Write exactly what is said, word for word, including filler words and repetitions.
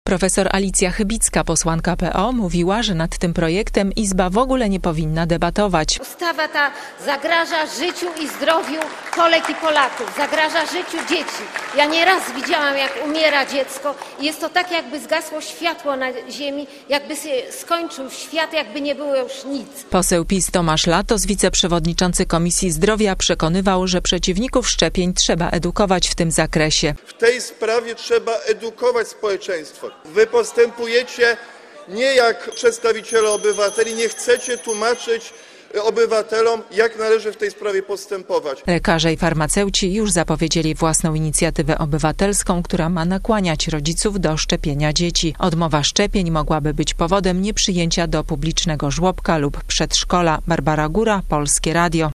Profesor Alicja Chybicka, posłanka P O, mówiła, że nad tym projektem Izba w ogóle nie powinna debatować. Ustawa ta zagraża życiu i zdrowiu Polek i Polaków, zagraża życiu dzieci. Ja nieraz widziałam, jak umiera dziecko i jest to tak, jakby zgasło światło na ziemi, jakby się skończył świat, jakby nie było już nic. Poseł PiS Tomasz Latos, wiceprzewodniczący Komisji Zdrowia, przekonywał, że przeciwników szczepień trzeba edukować w tym zakresie. W tej sprawie trzeba edukować społeczeństwo. Wy postępujecie nie jak przedstawiciele obywateli, nie chcecie tłumaczyć obywatelom, jak należy w tej sprawie postępować. Lekarze i farmaceuci już zapowiedzieli własną inicjatywę obywatelską, która ma nakłaniać rodziców do szczepienia dzieci. Odmowa szczepień mogłaby być powodem nieprzyjęcia do publicznego żłobka lub przedszkola. Barbara Góra, Polskie Radio.